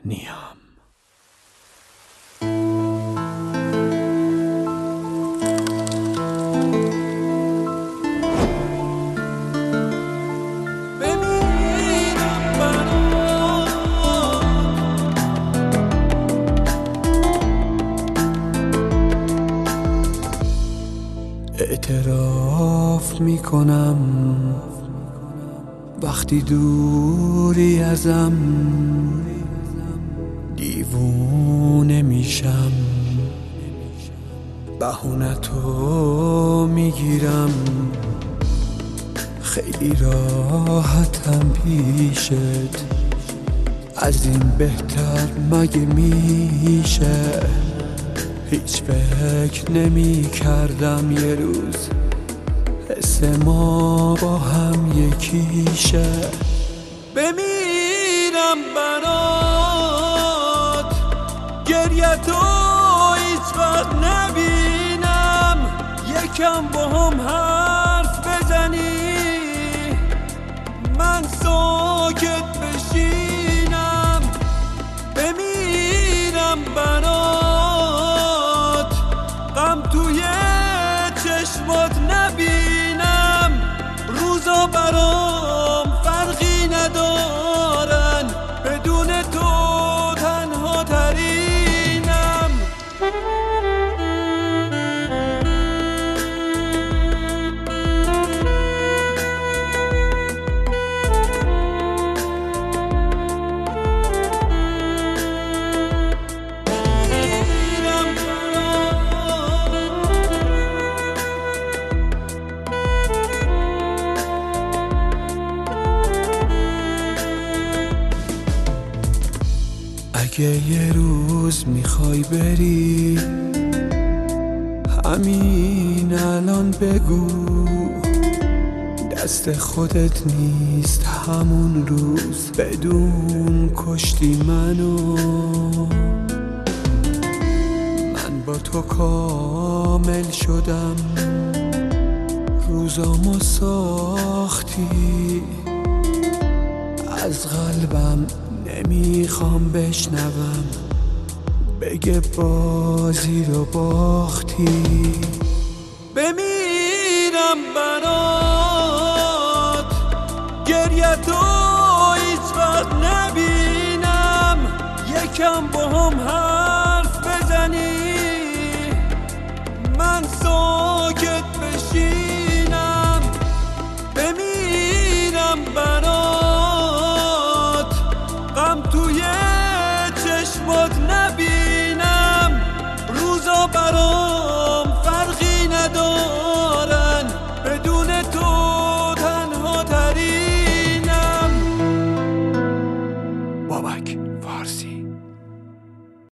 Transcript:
نیم. اعتراف میکنم وقتی دوری ازم دیوونه میشم، بهونتو میگیرم، خیلی راحتم پیشت، از این بهتر مگه میشه؟ هیچ فکر نمی کردم یه روز حس ما با هم یکیشه. بمیرم برات، گریتو هیچ وقت نبینم، یکم با هم حرف بزنی من ساکت بشینم. بمیرم برات، غم توی چشمات نبینم، روزا برام فرقی ندارن، بدون تو تنها ترینم. اگه یه روز میخوای بری همین الان بگو، دست خودت نیست همون روز بدون کشتی منو. من با تو کامل شدم، روزامو ساختی، از قلبم نمیخوام بشنوم بگه بازی رو باختی. بمیرم برات، گریتو هیچ وقت نبینم، یکم با هم حرف بزنی